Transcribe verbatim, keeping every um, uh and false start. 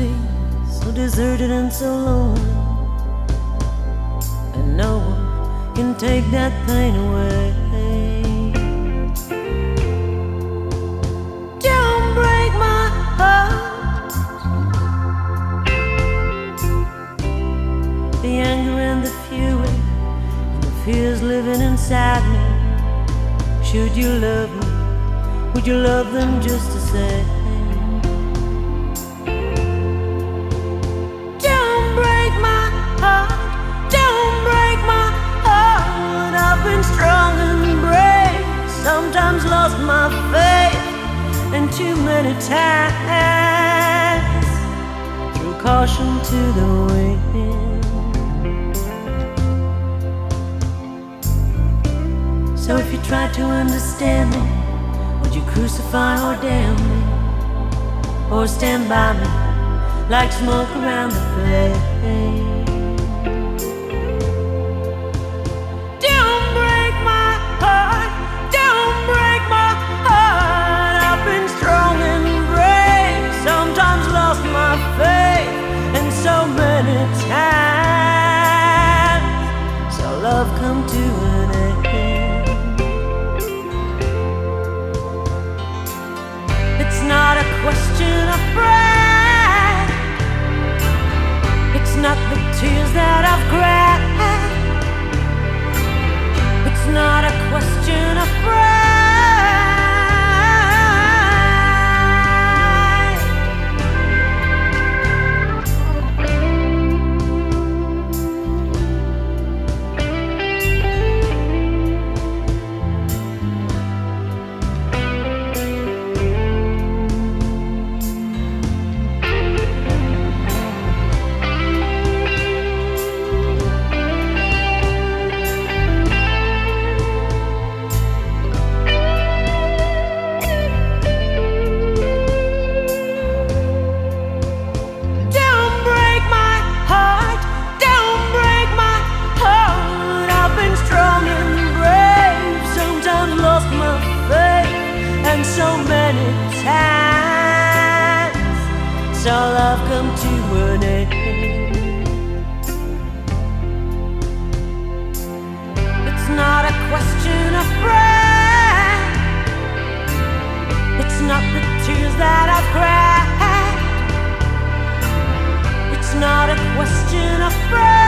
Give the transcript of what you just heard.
be so deserted and so lonely, and no one can take that pain away. Don't break my heart. The anger and the fury and the fears living inside me. Should you love me, would you love them just the same? Don't break my heart, don't break my heart. I've been strong and brave, sometimes lost my faith, and too many times threw caution to the wind. So if you tried to understand me, would you crucify or damn me, or stand by me like smoke around the flame? Don't break my heart, don't break my heart. I've been strong and brave, sometimes lost my faith, and so many times saw love come to an end. It's not a question of pride, it's not the tears that I've cried, it's not a question of pride. So many times saw love come to an end. It's not a question of pride, it's not the tears that I've cried, it's not a question of pride.